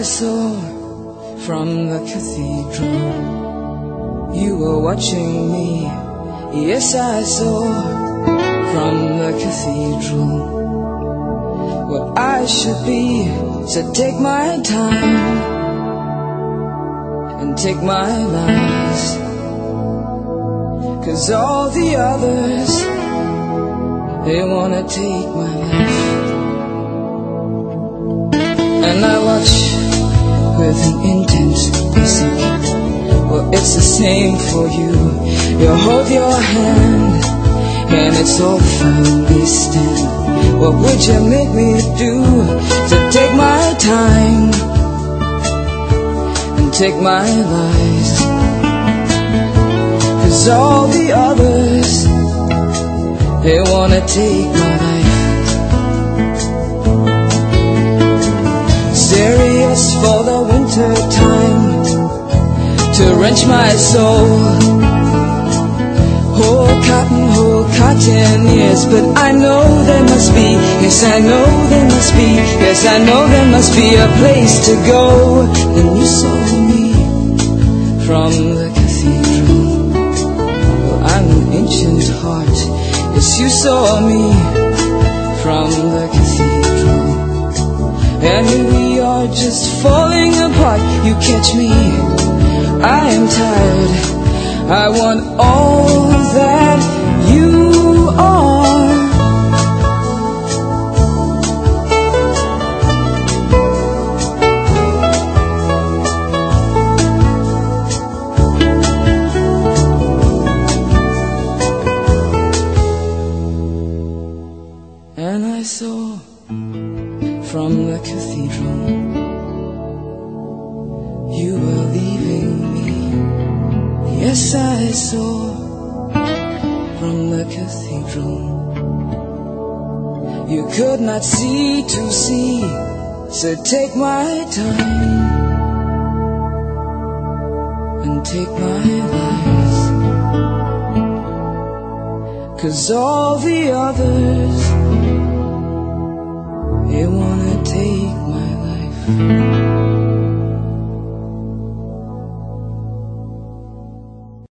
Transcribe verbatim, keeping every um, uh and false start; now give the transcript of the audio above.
saw from the cathedral. You were watching me, yes I saw from the cathedral. What I should be, so take my time and take my lies, 'cause all the others, they wanna take my life. And I watch with an intense pursuit. Well, it's the same for you. You hold your hand and it's all firmly stand. What would you make me do to take my time and take my lies? 'Cause all the others, they wanna take my life. Serious for the winter time, to wrench my soul. Whole cotton, whole cotton, yes, but I know there must be, yes I know there must be, yes I know there must be a place to go. Then you saw me from the cathedral. Well, I'm an ancient heart, yes you saw me from the cathedral. And here we are just falling apart. You catch me, I am tired. I want all that you are. And I saw from the cathedral, you were leaving me. Yes, I saw from the cathedral. You could not see to see, so take my time and take my lies, 'cause all the others, they wanna take my life.